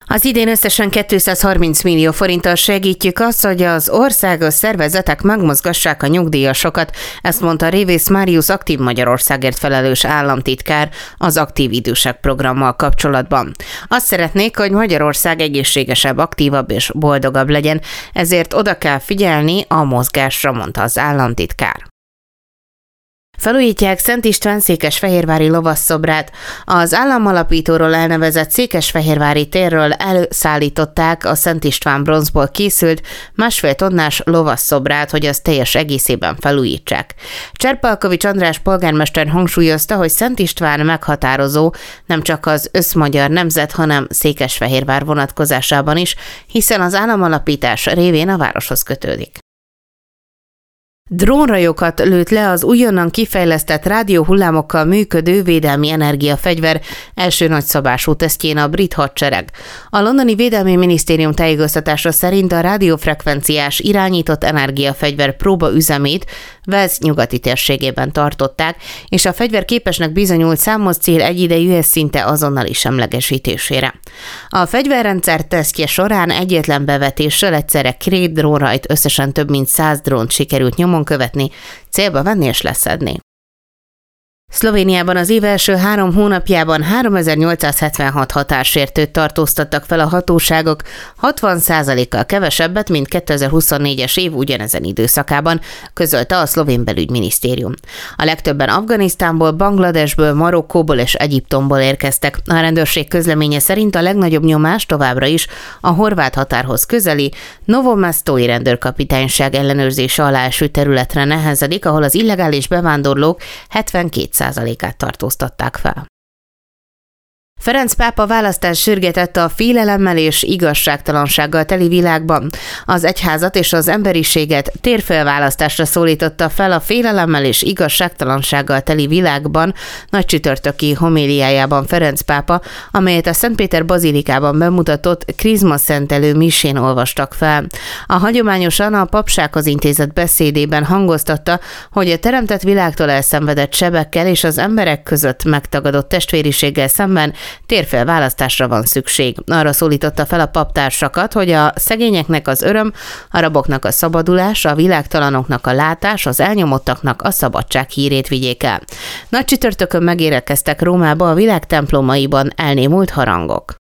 Az idén összesen 230 millió forinttal segítjük azt, hogy az országos szervezetek megmozgassák a nyugdíjasokat, ezt mondta Révész Máriusz Aktív Magyarországért felelős államtitkár az Aktív Idősek programmal kapcsolatban. Azt szeretnék, hogy Magyarország egészségesebb, aktívabb és boldogabb legyen, ezért oda kell figyelni a mozgásra, mondta az államtitkár. Felújítják Szent István székesfehérvári lovasszobrát. Az államalapítóról elnevezett székesfehérvári térről elszállították a Szent István bronzból készült 1,5 tonnás lovasszobrát, hogy azt teljes egészében felújítsák. Cserpalkovics András polgármester hangsúlyozta, hogy Szent István meghatározó nem csak az összmagyar nemzet, hanem Székesfehérvár vonatkozásában is, hiszen az államalapítás révén a városhoz kötődik. Drónrajokat lőtt le az újonnan kifejlesztett rádióhullámokkal működő védelmi energiafegyver első nagyszabású tesztjén a brit hadsereg. A londoni védelmi minisztérium tájékoztatása szerint a rádiófrekvenciás irányított energiafegyver próbaüzemét Wales nyugati térségében tartották, és a fegyver képesnek bizonyult számos cél egyidejű szinte azonnali semlegesítésére. A fegyverrendszer tesztje során egyetlen bevetéssel egyszerre 2 drónrajt, összesen több mint 100 drónt sikerült nyomon követni, célba venni és leszedni. Szlovéniában az év első 3 hónapjában 3876 határsértőt tartóztattak fel a hatóságok, 60%-kal kevesebbet, mint 2024-es év ugyanezen időszakában, közölte a szlovén belügyminisztérium. A legtöbben Afganisztánból, Bangladesből, Marokkóból és Egyiptomból érkeztek. A rendőrség közleménye szerint a legnagyobb nyomás továbbra is a horvát határhoz közeli Novomestói rendőrkapitányság ellenőrzése alá eső területre nehezedik, ahol az illegális bevándorlók 72%-át tartóztatták fel. Ferenc pápa választást sürgetett a félelemmel és igazságtalansággal teli világban. Az egyházat és az emberiséget térfélválasztásra szólította fel a félelemmel és igazságtalansággal teli világban nagycsütörtöki homéliájában Ferenc pápa, amelyet a Szentpéter bazilikában bemutatott krizmaszentelő misén olvastak fel. A hagyományosan a papsághoz intézett beszédében hangoztatta, hogy a teremtett világtól elszenvedett sebekkel és az emberek között megtagadott testvériséggel szemben térfélválasztásra van szükség. Arra szólította fel a paptársakat, hogy a szegényeknek az öröm, a raboknak a szabadulás, a világtalanoknak a látás, az elnyomottaknak a szabadság hírét vigyék el. Nagy csütörtökön megérkeztek Rómába a világ templomaiban elnémult harangok.